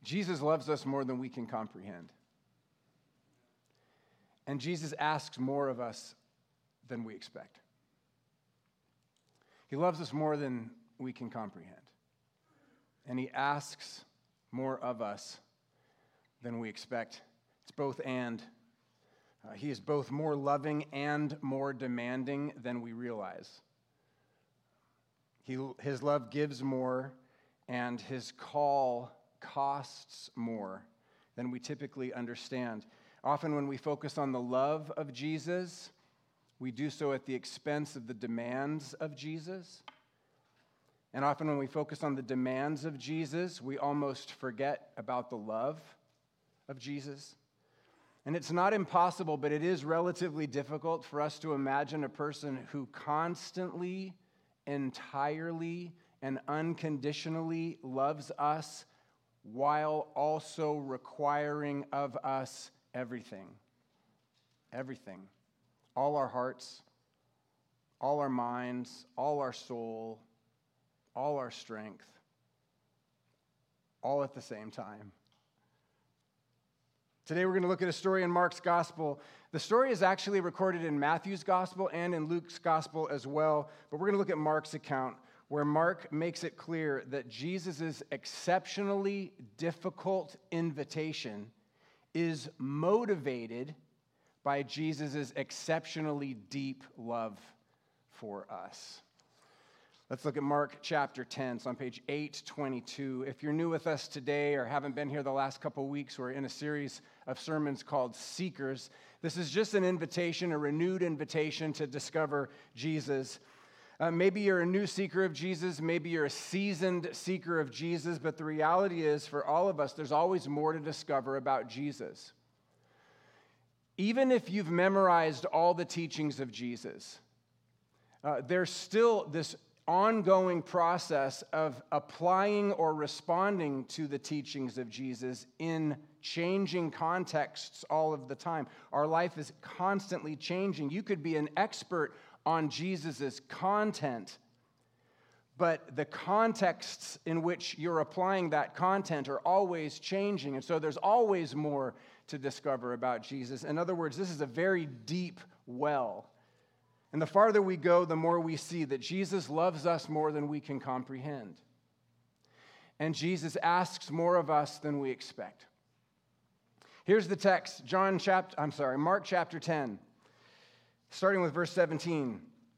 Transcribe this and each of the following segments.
Jesus loves us more than we can comprehend. And Jesus asks more of us than we expect. He loves us more than we can comprehend. And he asks more of us than we expect. It's both and. He is both more loving and more demanding than we realize. His love gives more, and his call costs more than we typically understand. Often when we focus on the love of Jesus, we do so at the expense of the demands of Jesus. And often when we focus on the demands of Jesus, we almost forget about the love of Jesus. And it's not impossible, but it is relatively difficult for us to imagine a person who constantly, entirely, and unconditionally loves us while also requiring of us everything. Everything. All our hearts, all our minds, all our soul, all our strength, all at the same time. Today we're going to look at a story in Mark's gospel. The story is actually recorded in Matthew's gospel and in Luke's gospel as well, but we're going to look at Mark's account, where Mark makes it clear that Jesus' exceptionally difficult invitation is motivated by Jesus' exceptionally deep love for us. Let's look at Mark chapter 10. It's on page 822. If you're new with us today or haven't been here the last couple weeks, we're in a series of sermons called Seekers. This is just an invitation, a renewed invitation to discover Jesus. Maybe you're a new seeker of Jesus. Maybe you're a seasoned seeker of Jesus. But the reality is, for all of us, there's always more to discover about Jesus. Even if you've memorized all the teachings of Jesus, there's still this ongoing process of applying or responding to the teachings of Jesus in changing contexts all of the time. Our life is constantly changing. You could be an expert on Jesus' content, but the contexts in which you're applying that content are always changing, and so there's always more to discover about Jesus. In other words, this is a very deep well. And the farther we go, the more we see that Jesus loves us more than we can comprehend. And Jesus asks more of us than we expect. Here's the text, Mark chapter 10, starting with verse 17.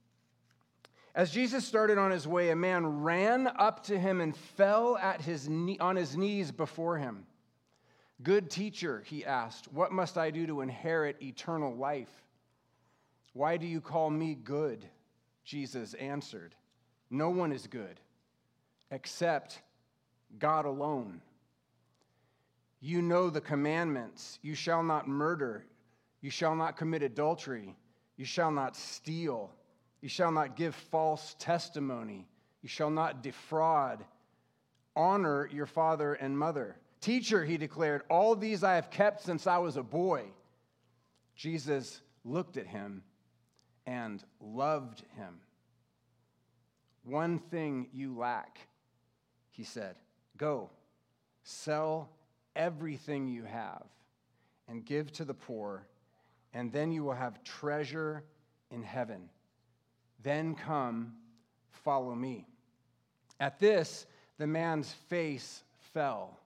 As Jesus started on his way, a man ran up to him and fell on his knees before him. "Good teacher," he asked, "what must I do to inherit eternal life?" "Why do you call me good?" Jesus answered. "No one is good except God alone. You know the commandments. You shall not murder. You shall not commit adultery. You shall not steal. You shall not give false testimony. You shall not defraud. Honor your father and mother." "Teacher," he declared, "all these I have kept since I was a boy." Jesus looked at him and loved him. "One thing you lack," he said. "Go, sell everything you have and give to the poor, and then you will have treasure in heaven. Then come, follow me." At this, the man's face fell.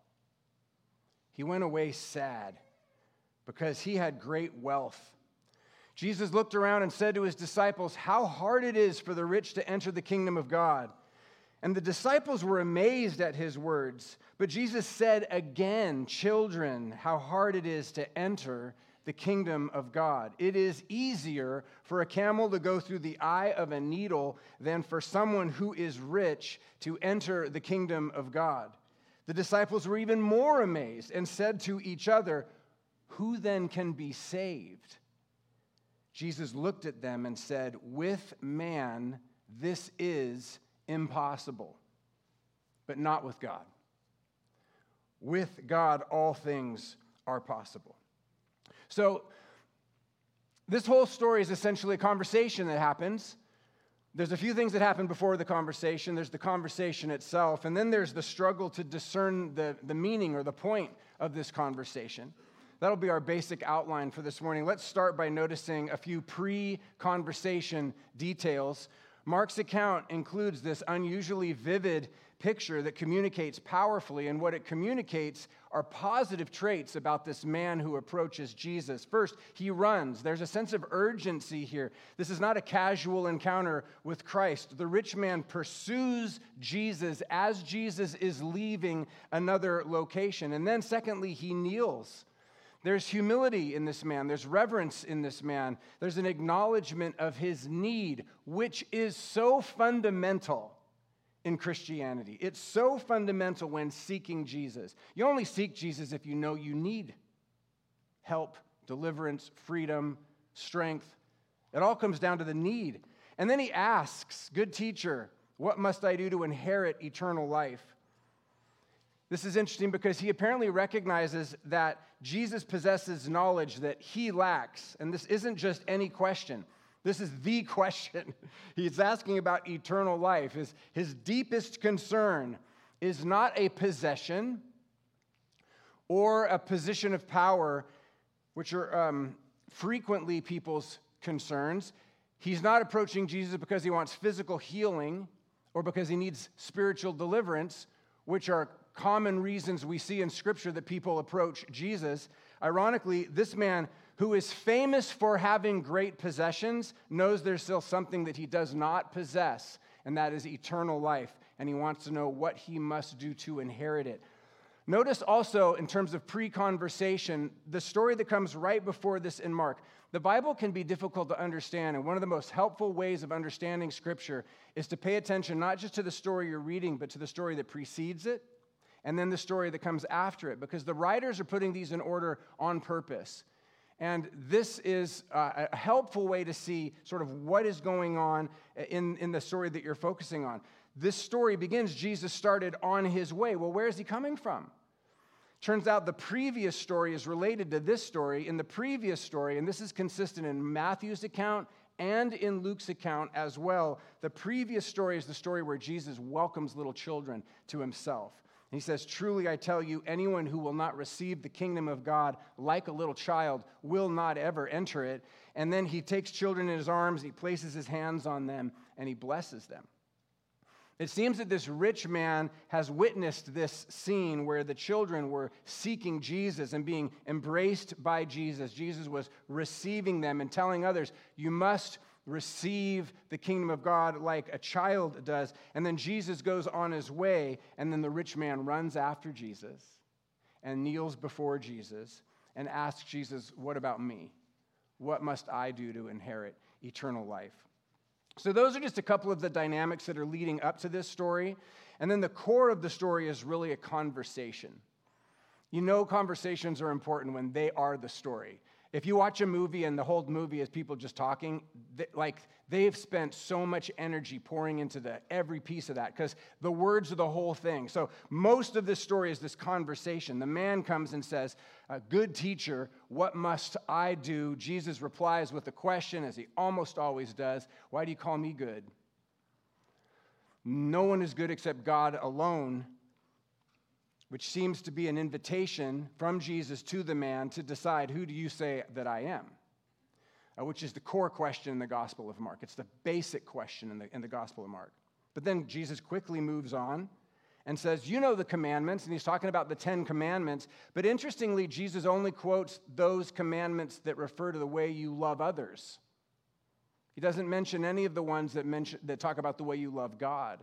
He went away sad because he had great wealth. Jesus looked around and said to his disciples, "How hard it is for the rich to enter the kingdom of God." And the disciples were amazed at his words. But Jesus said again, "Children, how hard it is to enter the kingdom of God. It is easier for a camel to go through the eye of a needle than for someone who is rich to enter the kingdom of God." The disciples were even more amazed and said to each other, "Who then can be saved?" Jesus looked at them and said, "With man, this is impossible, but not with God. With God, all things are possible." So, this whole story is essentially a conversation that happens There's a few things that happen before the conversation. There's the conversation itself, and then there's the struggle to discern the meaning or the point of this conversation. That'll be our basic outline for this morning. Let's start by noticing a few pre-conversation details. Mark's account includes this unusually vivid picture that communicates powerfully, and what it communicates are positive traits about this man who approaches Jesus. First, he runs. There's a sense of urgency here. This is not a casual encounter with Christ. The rich man pursues Jesus as Jesus is leaving another location. And then secondly, he kneels. There's humility in this man. There's reverence in this man. There's an acknowledgement of his need, which is so fundamental in Christianity. It's so fundamental when seeking Jesus. You only seek Jesus if you know you need help, deliverance, freedom, strength. It all comes down to the need. And then he asks, "Good teacher, what must I do to inherit eternal life?" This is interesting because he apparently recognizes that Jesus possesses knowledge that he lacks. And this isn't just any question. This is the question. He's asking about eternal life. His deepest concern is not a possession or a position of power, which are frequently people's concerns. He's not approaching Jesus because he wants physical healing or because he needs spiritual deliverance, which are common reasons we see in Scripture that people approach Jesus. Ironically, this man who is famous for having great possessions knows there's still something that he does not possess, and that is eternal life, and he wants to know what he must do to inherit it. Notice also, in terms of pre-conversation, the story that comes right before this in Mark. The Bible can be difficult to understand, and one of the most helpful ways of understanding Scripture is to pay attention not just to the story you're reading, but to the story that precedes it, and then the story that comes after it, because the writers are putting these in order on purpose. And this is a helpful way to see sort of what is going on in the story that you're focusing on. This story begins, Jesus started on his way. Well, where is he coming from? Turns out the previous story is related to this story. In the previous story, and this is consistent in Matthew's account and in Luke's account as well, the previous story is the story where Jesus welcomes little children to himself. He says, "Truly I tell you, anyone who will not receive the kingdom of God like a little child will not ever enter it." And then he takes children in his arms, he places his hands on them, and he blesses them. It seems that this rich man has witnessed this scene where the children were seeking Jesus and being embraced by Jesus. Jesus was receiving them and telling others, "You must receive the kingdom of God like a child does." And then Jesus goes on his way, and then the rich man runs after Jesus and kneels before Jesus and asks Jesus, "What about me? What must I do to inherit eternal life?" So those are just a couple of the dynamics that are leading up to this story. And then the core of the story is really a conversation. You know conversations are important when they are the story. If you watch a movie and the whole movie is people just talking, they've spent so much energy pouring into every piece of that because the words are the whole thing. So most of this story is this conversation. The man comes and says, "Good teacher, what must I do?" Jesus replies with a question, as he almost always does. "Why do you call me good? No one is good except God alone," which seems to be an invitation from Jesus to the man to decide, "Who do you say that I am?" Which is the core question in the Gospel of Mark. It's the basic question in the Gospel of Mark. But then Jesus quickly moves on and says, "You know the commandments," and he's talking about the 10 commandments. But interestingly, Jesus only quotes those commandments that refer to the way you love others. He doesn't mention any of the ones that talk about the way you love God.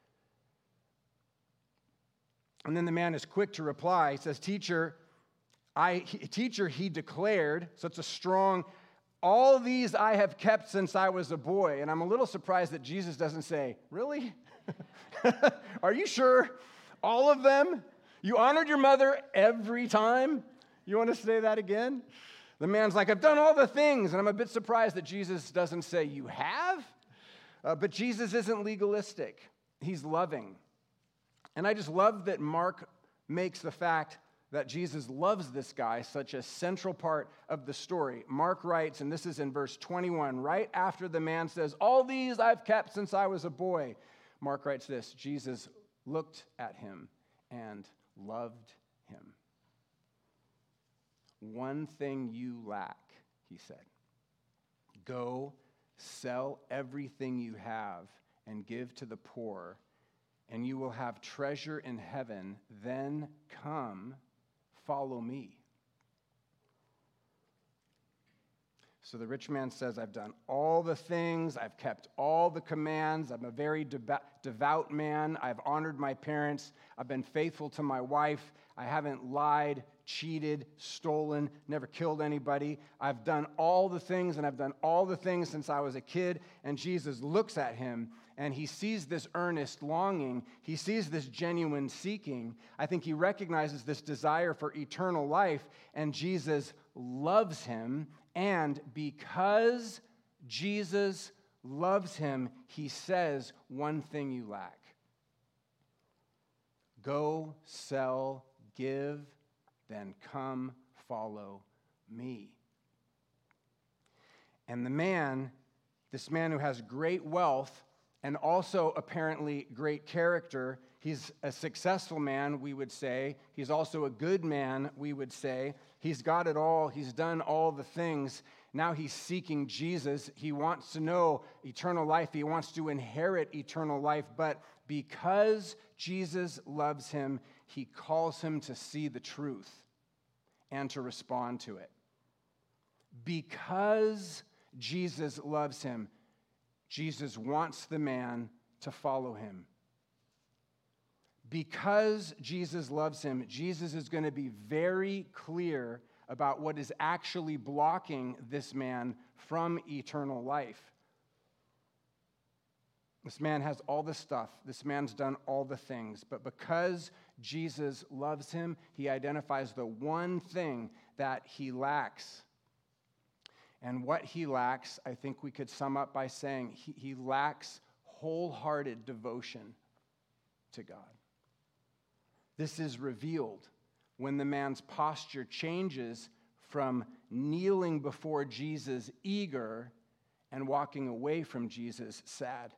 And then the man is quick to reply. He says, Teacher, he declared," so it's a strong, "all these I have kept since I was a boy." And I'm a little surprised that Jesus doesn't say, "Really? Are you sure? All of them? You honored your mother every time? You want to say that again?" The man's like, "I've done all the things." And I'm a bit surprised that Jesus doesn't say, "You have?" But Jesus isn't legalistic. He's loving. And I just love that Mark makes the fact that Jesus loves this guy, such a central part of the story. Mark writes, and this is in verse 21, right after the man says, "All these I've kept since I was a boy." Mark writes this: Jesus looked at him and loved him. "One thing you lack," he said. "Go, sell everything you have and give to the poor, and you will have treasure in heaven. Then come, follow me." So the rich man says, "I've done all the things, I've kept all the commands, I'm a very devout man, I've honored my parents, I've been faithful to my wife, I haven't lied, cheated, stolen, never killed anybody. I've done all the things, and I've done all the things since I was a kid." And Jesus looks at him, and he sees this earnest longing. He sees this genuine seeking. I think he recognizes this desire for eternal life, and Jesus loves him. And because Jesus loves him, he says, "One thing you lack. Go, sell, give, then come, follow me." And this man who has great wealth and also apparently great character, he's a successful man, we would say. He's also a good man, we would say. He's got it all. He's done all the things. Now he's seeking Jesus. He wants to know eternal life. He wants to inherit eternal life. But because Jesus loves him, he calls him to see the truth and to respond to it. Because Jesus loves him, Jesus wants the man to follow him. Because Jesus loves him, Jesus is going to be very clear about what is actually blocking this man from eternal life. This man has all the stuff. This man's done all the things. But because Jesus loves him, he identifies the one thing that he lacks. And what he lacks, I think we could sum up by saying he lacks wholehearted devotion to God. This is revealed when the man's posture changes from kneeling before Jesus eager and walking away from Jesus sad.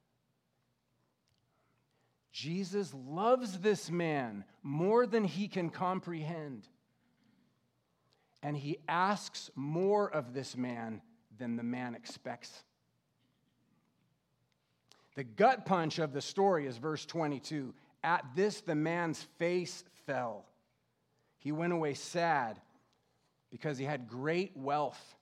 Jesus loves this man more than he can comprehend. And he asks more of this man than the man expects. The gut punch of the story is verse 22. "At this, the man's face fell. He went away sad because he had great wealth."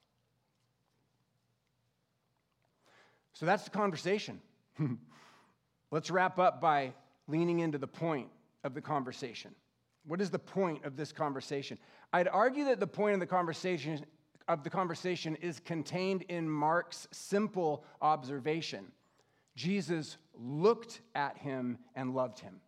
So that's the conversation. Let's wrap up by leaning into the point of the conversation. What is the point of this conversation? I'd argue that the point of the conversation is contained in Mark's simple observation. Jesus looked at him and loved him.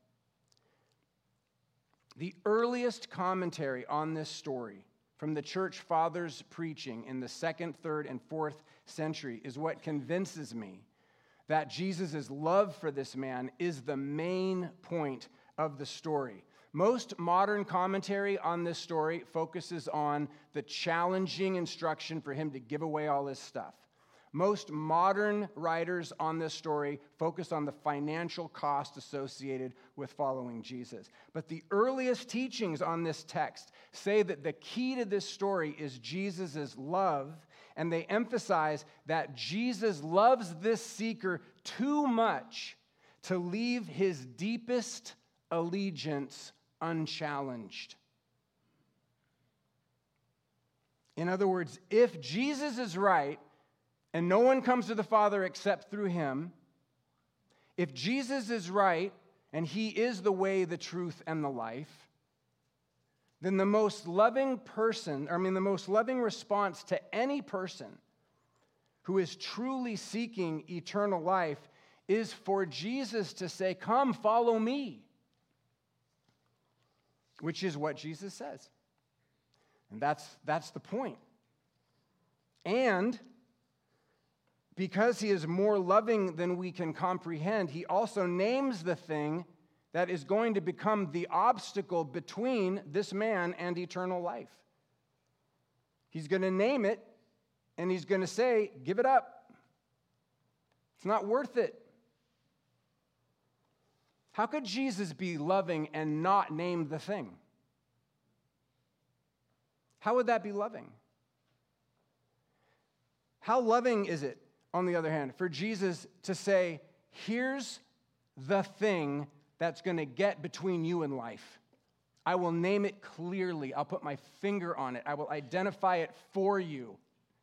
The earliest commentary on this story from the church fathers' preaching in the 2nd, 3rd, and 4th century is what convinces me that Jesus' love for this man is the main point of the story. Most modern commentary on this story focuses on the challenging instruction for him to give away all his stuff. Most modern writers on this story focus on the financial cost associated with following Jesus. But the earliest teachings on this text say that the key to this story is Jesus' love, and they emphasize that Jesus loves this seeker too much to leave his deepest allegiance unchallenged. In other words, if Jesus is right, and no one comes to the Father except through him, if Jesus is right, and he is the way, the truth, and the life, then the most loving response to any person who is truly seeking eternal life is for Jesus to say, "Come, follow me," which is what Jesus says. And that's the point. And because he is more loving than we can comprehend, he also names the thing that is going to become the obstacle between this man and eternal life. He's going to name it, and he's going to say, give it up. It's not worth it. How could Jesus be loving and not name the thing? How would that be loving? How loving is it, on the other hand, for Jesus to say, here's the thing that's going to get between you and life. I will name it clearly. I'll put my finger on it. I will identify it for you.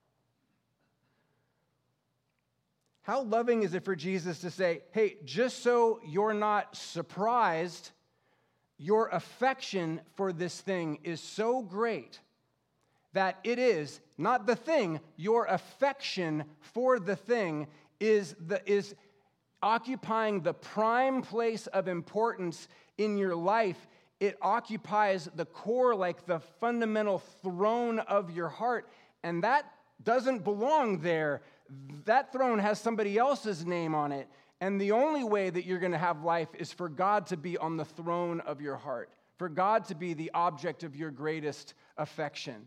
How loving is it for Jesus to say, hey, just so you're not surprised, your affection for this thing is so great that it is not the thing, your affection for the thing is occupying the prime place of importance in your life. It occupies the core, like the fundamental throne of your heart, and that doesn't belong there. That throne has somebody else's name on it, and the only way that you're going to have life is for God to be on the throne of your heart, for God to be the object of your greatest affection.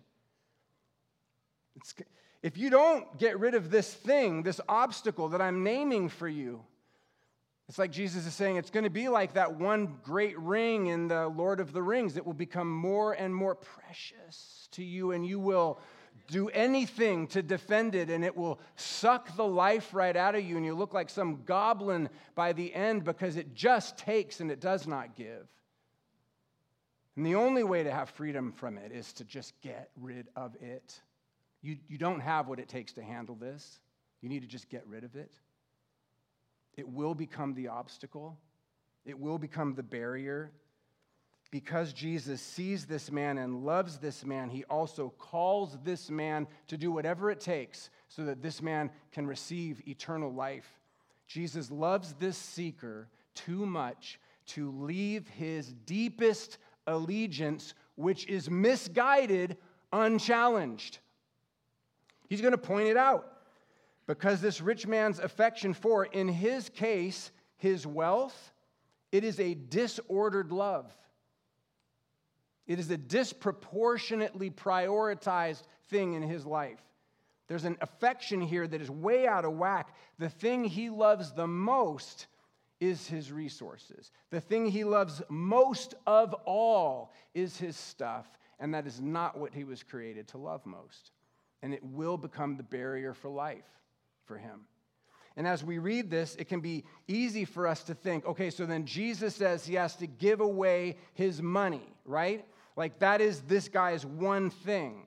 If you don't get rid of this thing, this obstacle that I'm naming for you, it's like Jesus is saying, it's going to be like that one great ring in the Lord of the Rings. It will become more and more precious to you, and you will do anything to defend it, and it will suck the life right out of you, and you look like some goblin by the end because it just takes and it does not give. And the only way to have freedom from it is to just get rid of it. You don't have what it takes to handle this. You need to just get rid of it. It will become the obstacle. It will become the barrier. Because Jesus sees this man and loves this man, he also calls this man to do whatever it takes so that this man can receive eternal life. Jesus loves this seeker too much to leave his deepest allegiance, which is misguided, unchallenged. He's going to point it out. Because this rich man's affection for, in his case, his wealth, it is a disordered love. It is a disproportionately prioritized thing in his life. There's an affection here that is way out of whack. The thing he loves the most is his resources. The thing he loves most of all is his stuff, and that is not what he was created to love most. And it will become the barrier for life for him. And as we read this, it can be easy for us to think, okay, so then Jesus says he has to give away his money, right? Like that is this guy's one thing.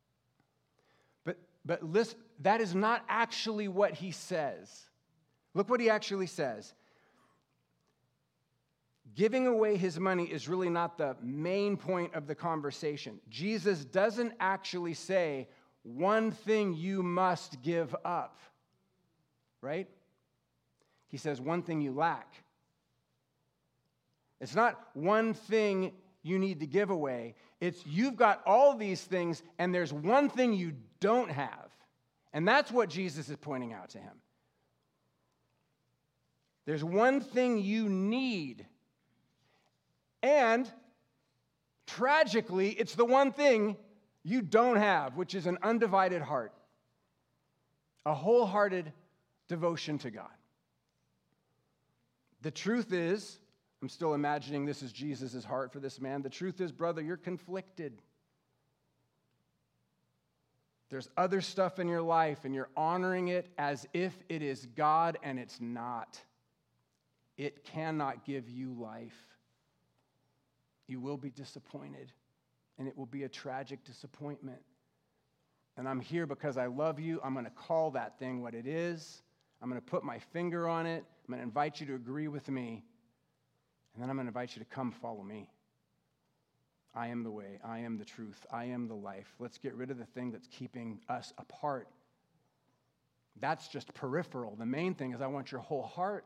But listen, that is not actually what he says. Look what he actually says. Giving away his money is really not the main point of the conversation. Jesus doesn't actually say, one thing you must give up. Right? He says one thing you lack. It's not one thing you need to give away. It's you've got all these things and there's one thing you don't have. And that's what Jesus is pointing out to him. There's one thing you need. And tragically, it's the one thing you don't have, which is an undivided heart. A wholehearted devotion to God. The truth is, I'm still imagining this is Jesus' heart for this man. The truth is, brother, you're conflicted. There's other stuff in your life, and you're honoring it as if it is God, and it's not. It cannot give you life. You will be disappointed, and it will be a tragic disappointment. And I'm here because I love you. I'm going to call that thing what it is. I'm going to put my finger on it. I'm going to invite you to agree with me. And then I'm going to invite you to come follow me. I am the way. I am the truth. I am the life. Let's get rid of the thing that's keeping us apart. That's just peripheral. The main thing is I want your whole heart.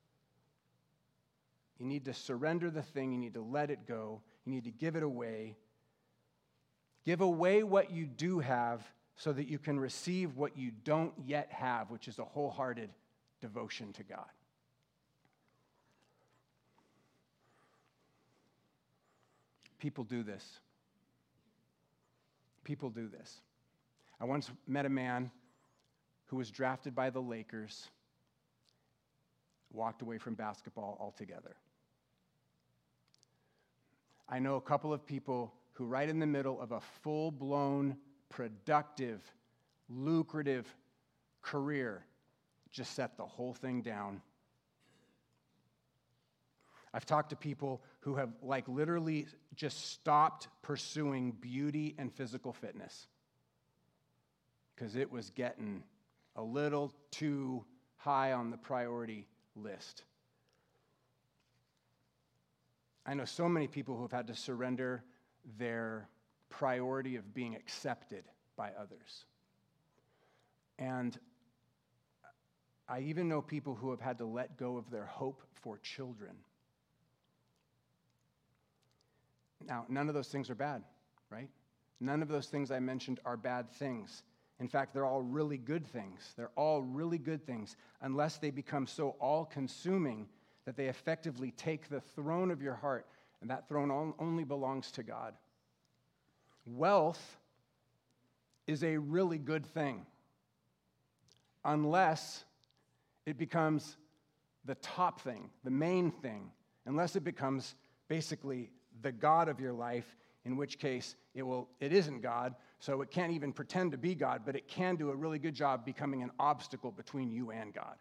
You need to surrender the thing. You need to let it go. You need to give it away. Give away what you do have so that you can receive what you don't yet have, which is a wholehearted devotion to God. People do this. People do this. I once met a man who was drafted by the Lakers, walked away from basketball altogether. I know a couple of people who, right in the middle of a full-blown, productive, lucrative career, just set the whole thing down. I've talked to people who have literally just stopped pursuing beauty and physical fitness because it was getting a little too high on the priority list. I know so many people who have had to surrender their priority of being accepted by others. And I even know people who have had to let go of their hope for children. Now, none of those things are bad, right? None of those things I mentioned are bad things. In fact, they're all really good things. They're all really good things unless they become so all-consuming that they effectively take the throne of your heart, and that throne only belongs to God. Wealth is a really good thing unless it becomes the top thing, the main thing, unless it becomes basically the God of your life, in which case it isn't God, so it can't even pretend to be God, but it can do a really good job becoming an obstacle between you and God.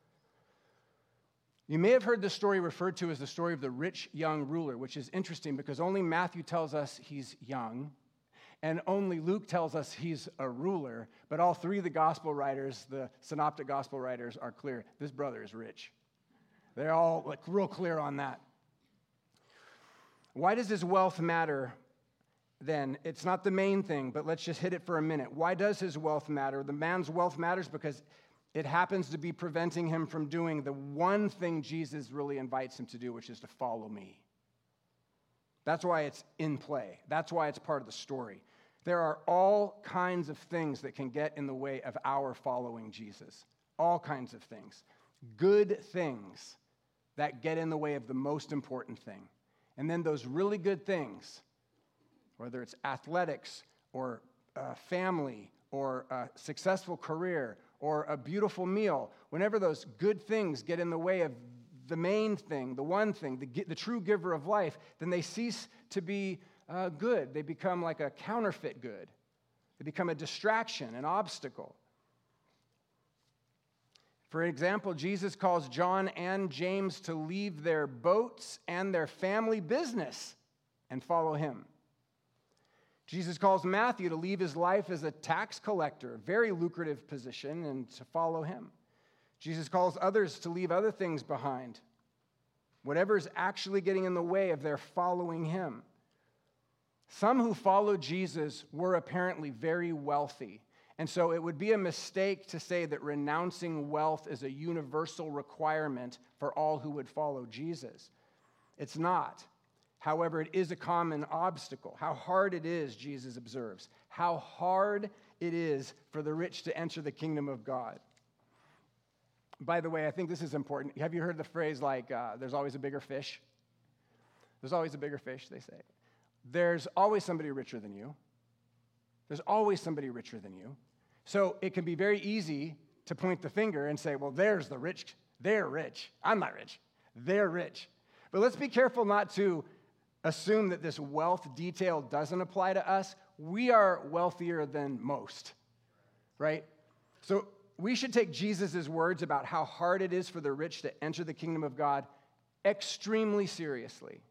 You may have heard this story referred to as the story of the rich young ruler, which is interesting because only Matthew tells us he's young, and only Luke tells us he's a ruler, but all three of the gospel writers, the synoptic gospel writers, are clear. This brother is rich. They're all real clear on that. Why does his wealth matter then? It's not the main thing, but let's just hit it for a minute. Why does his wealth matter? The man's wealth matters because it happens to be preventing him from doing the one thing Jesus really invites him to do, which is to follow me. That's why it's in play. That's why it's part of the story. There are all kinds of things that can get in the way of our following Jesus. All kinds of things. Good things that get in the way of the most important thing. And then those really good things, whether it's athletics or family or a successful career or a beautiful meal, whenever those good things get in the way of the main thing, the one thing, the true giver of life, then they cease to be good. They become like a counterfeit good. They become a distraction, an obstacle. For example, Jesus calls John and James to leave their boats and their family business and follow him. Jesus calls Matthew to leave his life as a tax collector, very lucrative position, and to follow him. Jesus calls others to leave other things behind, whatever is actually getting in the way of their following him. Some who followed Jesus were apparently very wealthy. And so it would be a mistake to say that renouncing wealth is a universal requirement for all who would follow Jesus. It's not. However, it is a common obstacle. How hard it is, Jesus observes. How hard it is for the rich to enter the kingdom of God. By the way, I think this is important. Have you heard the phrase there's always a bigger fish? There's always a bigger fish, they say. There's always somebody richer than you. There's always somebody richer than you. So it can be very easy to point the finger and say, well, there's the rich. They're rich. I'm not rich. They're rich. But let's be careful not to assume that this wealth detail doesn't apply to us. We are wealthier than most, right? So we should take Jesus' words about how hard it is for the rich to enter the kingdom of God extremely seriously.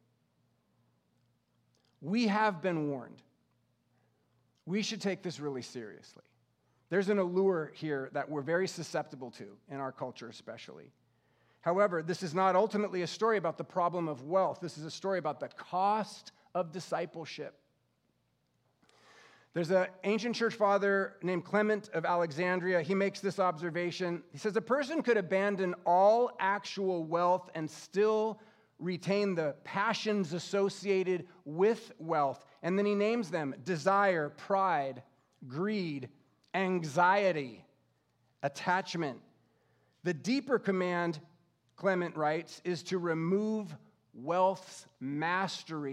We have been warned. We should take this really seriously. There's an allure here that we're very susceptible to, in our culture especially. However, this is not ultimately a story about the problem of wealth. This is a story about the cost of discipleship. There's an ancient church father named Clement of Alexandria. He makes this observation. He says, a person could abandon all actual wealth and still retain the passions associated with wealth. And then he names them: desire, pride, greed, anxiety, attachment. The deeper command, Clement writes, is to remove wealth's mastery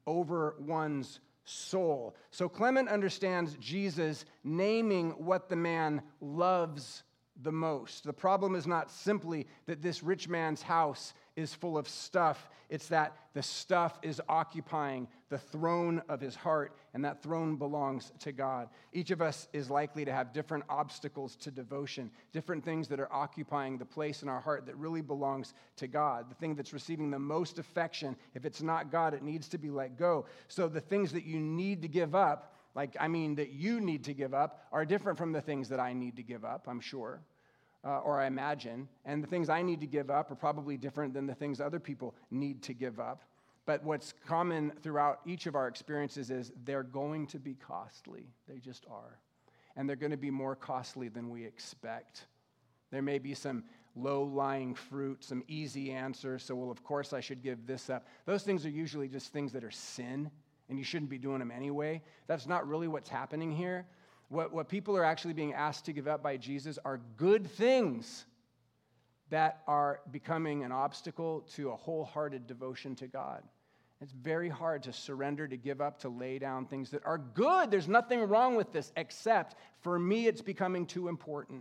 over one's soul. So Clement understands Jesus naming what the man loves the most. The problem is not simply that this rich man's house is full of stuff. It's that the stuff is occupying the throne of his heart, and that throne belongs to God. Each of us is likely to have different obstacles to devotion, different things that are occupying the place in our heart that really belongs to God. The thing that's receiving the most affection, if it's not God, it needs to be let go. So the things that you need to give up, that you need to give up, are different from the things that I need to give up, I'm sure. Or I imagine, and the things I need to give up are probably different than the things other people need to give up. But what's common throughout each of our experiences is they're going to be costly. They just are. And they're going to be more costly than we expect. There may be some low-lying fruit, some easy answers, so, well, of course I should give this up. Those things are usually just things that are sin, and you shouldn't be doing them anyway. That's not really what's happening here. What people are actually being asked to give up by Jesus are good things that are becoming an obstacle to a wholehearted devotion to God. It's very hard to surrender, to give up, to lay down things that are good. There's nothing wrong with this, except for me, it's becoming too important.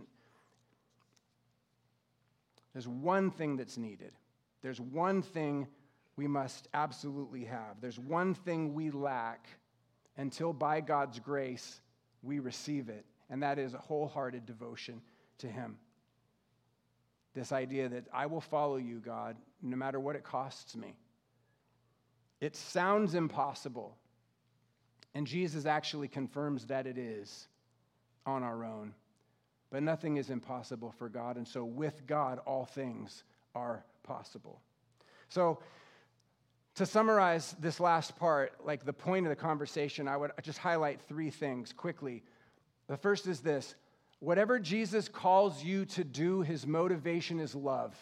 There's one thing that's needed. There's one thing we must absolutely have. There's one thing we lack until by God's grace we receive it, and that is a wholehearted devotion to Him. This idea that I will follow you, God, no matter what it costs me. It sounds impossible, and Jesus actually confirms that it is on our own. But nothing is impossible for God, and so with God, all things are possible. So, to summarize this last part, like the point of the conversation, I would just highlight three things quickly. The first is this: whatever Jesus calls you to do, his motivation is love.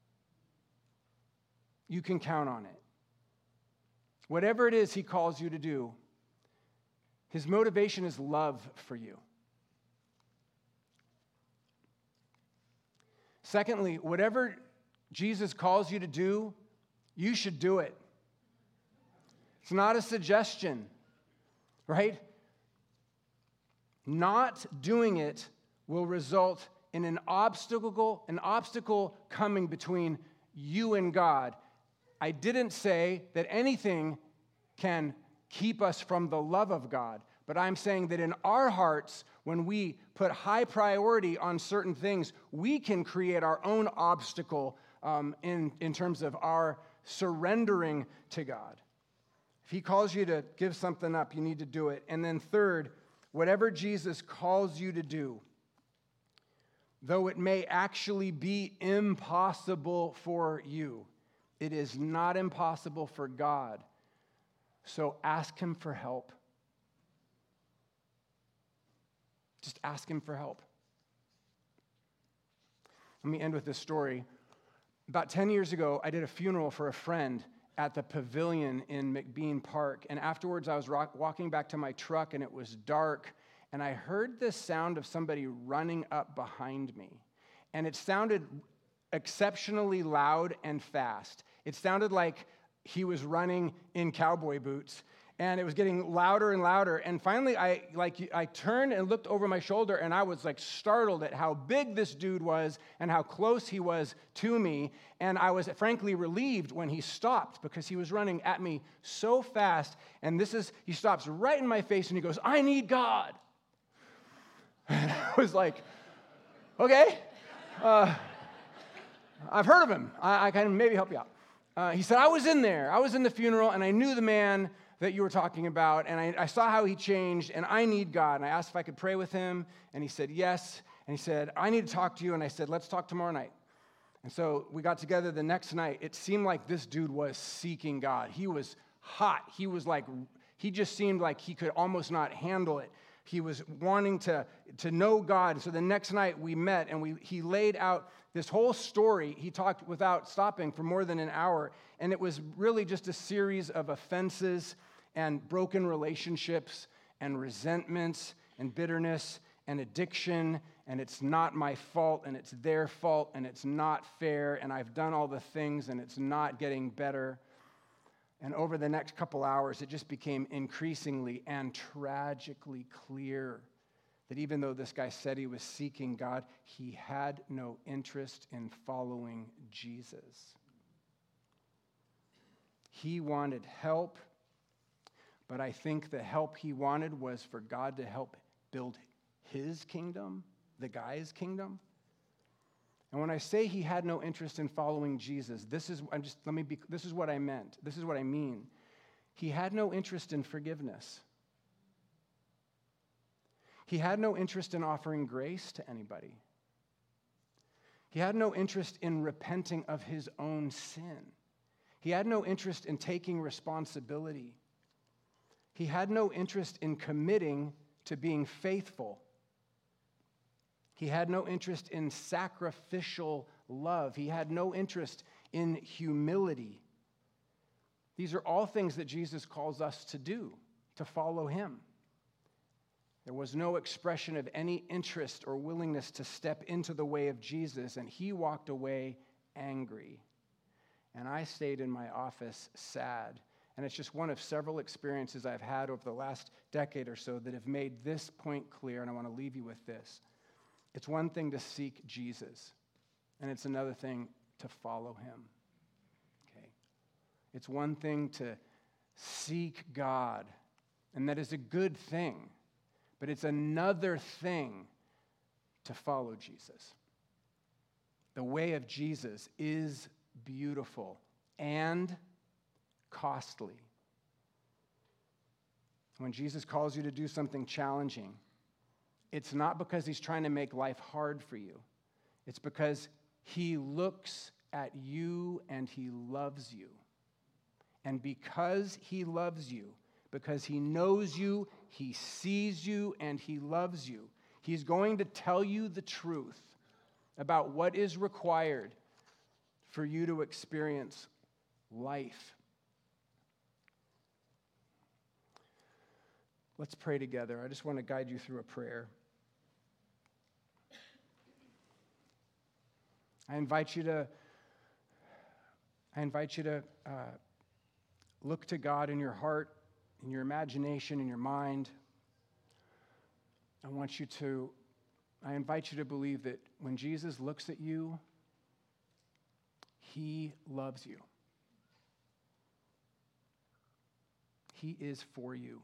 You can count on it. Whatever it is he calls you to do, his motivation is love for you. Secondly, whatever Jesus calls you to do, you should do it. It's not a suggestion, right? Not doing it will result in an obstacle coming between you and God. I didn't say that anything can keep us from the love of God, but I'm saying that in our hearts, when we put high priority on certain things, we can create our own obstacle in terms of our surrendering to God. If he calls you to give something up, you need to do it. And then third, whatever Jesus calls you to do, though it may actually be impossible for you, it is not impossible for God. So ask him for help. Just ask him for help. Let me end with this story. About 10 years ago, I did a funeral for a friend at the pavilion in McBean Park. And afterwards, I was walking back to my truck, and it was dark. And I heard the sound of somebody running up behind me. And it sounded exceptionally loud and fast. It sounded like he was running in cowboy boots. And it was getting louder and louder. And finally, I turned and looked over my shoulder, and I was startled at how big this dude was and how close he was to me. And I was frankly relieved when he stopped, because he was running at me so fast. And he stops right in my face and he goes, "I need God." And I was like, okay, I've heard of him. I can maybe help you out. He said, I was in the funeral, and I knew the man that you were talking about, and I saw how he changed, and I need God. And I asked if I could pray with him, and he said yes. And he said, I need to talk to you. And I said, let's talk tomorrow night. And so we got together the next night. It seemed like this dude was seeking God. He was hot. He just seemed like he could almost not handle it. He was wanting to know God. So the next night we met, and he laid out this whole story. He talked without stopping for more than an hour. And it was really just a series of offenses and broken relationships and resentments and bitterness and addiction. And it's not my fault, and it's their fault, and it's not fair, and I've done all the things, and it's not getting better. And over the next couple hours, it just became increasingly and tragically clear that even though this guy said he was seeking God, he had no interest in following Jesus. He wanted help, but I think the help he wanted was for God to help build his kingdom, the guy's kingdom. And when I say he had no interest in following Jesus, this is what I meant. This is what I mean. He had no interest in forgiveness. He had no interest in offering grace to anybody. He had no interest in repenting of his own sin. He had no interest in taking responsibility. He had no interest in committing to being faithful. He had no interest in sacrificial love. He had no interest in humility. These are all things that Jesus calls us to do, to follow him. There was no expression of any interest or willingness to step into the way of Jesus, and he walked away angry. And I stayed in my office sad. And it's just one of several experiences I've had over the last decade or so that have made this point clear, and I want to leave you with this. It's one thing to seek Jesus, and it's another thing to follow him. Okay? It's one thing to seek God, and that is a good thing. But it's another thing to follow Jesus. The way of Jesus is beautiful and costly. When Jesus calls you to do something challenging, it's not because he's trying to make life hard for you. It's because he looks at you and he loves you. And because he loves you, because he knows you, he sees you, and he loves you, he's going to tell you the truth about what is required for you to experience life. Let's pray together. I just want to guide you through a prayer. I invite you to look to God in your heart, in your imagination, in your mind. I invite you to believe that when Jesus looks at you, he loves you. He is for you.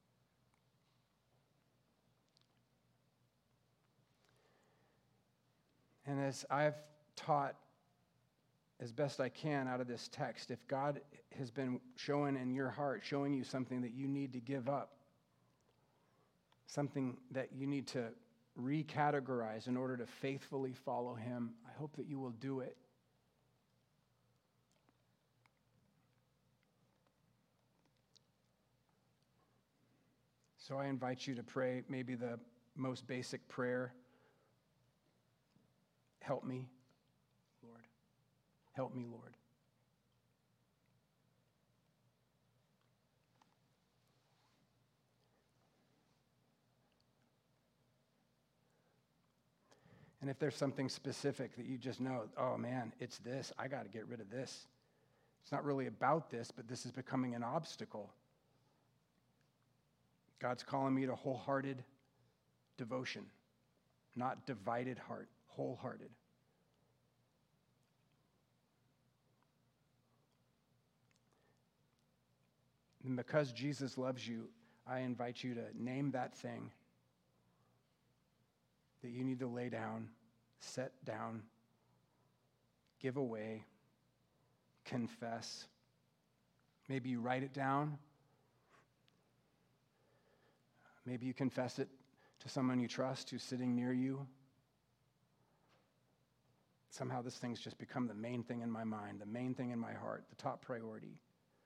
And as I've taught as best I can out of this text, if God has been showing in your heart, showing you something that you need to give up, something that you need to recategorize in order to faithfully follow him, I hope that you will do it. So I invite you to pray maybe the most basic prayer. Help me, Lord. Help me, Lord. And if there's something specific that you just know, oh man, it's this, I got to get rid of this. It's not really about this, but this is becoming an obstacle. God's calling me to wholehearted devotion, not divided heart, wholehearted. And because Jesus loves you, I invite you to name that thing that you need to lay down, set down, give away, confess. Maybe you write it down. Maybe you confess it to someone you trust who's sitting near you. Somehow this thing's just become the main thing in my mind, the main thing in my heart, the top priority.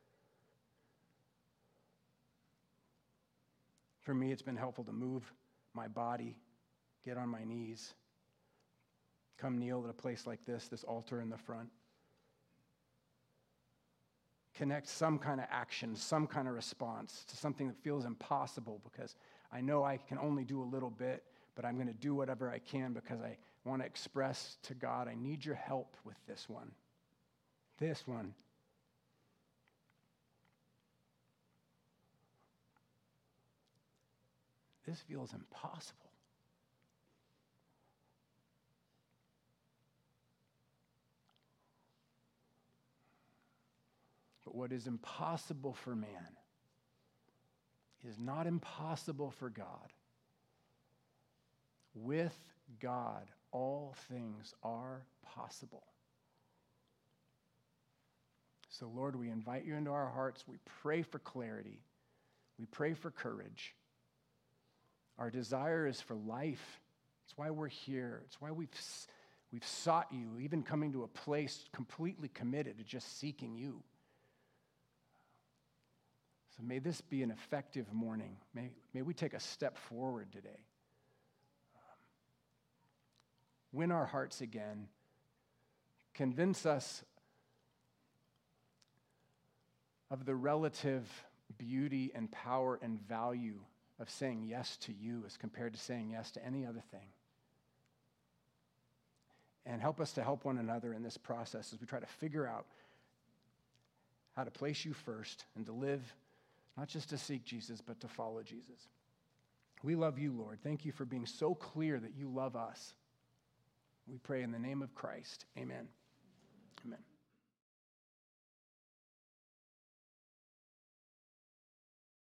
For me, it's been helpful to move my body, get on my knees, come kneel at a place like this altar in the front. Connect some kind of action, some kind of response to something that feels impossible because I know I can only do a little bit, but I'm going to do whatever I can because I want to express to God, I need your help with this one. This one. this feels impossible. But what is impossible for man is not impossible for God. With God, all things are possible. So, Lord, we invite you into our hearts. We pray for clarity. We pray for courage. Our desire is for life. It's why we're here. It's why we've sought you, even coming to a place completely committed to just seeking you. So may this be an effective morning. May we take a step forward today. Win our hearts again. Convince us of the relative beauty and power and value of saying yes to you as compared to saying yes to any other thing. And help us to help one another in this process as we try to figure out how to place you first and to live, not just to seek Jesus, but to follow Jesus. We love you, Lord. Thank you for being so clear that you love us. We pray in the name of Christ. Amen. Amen.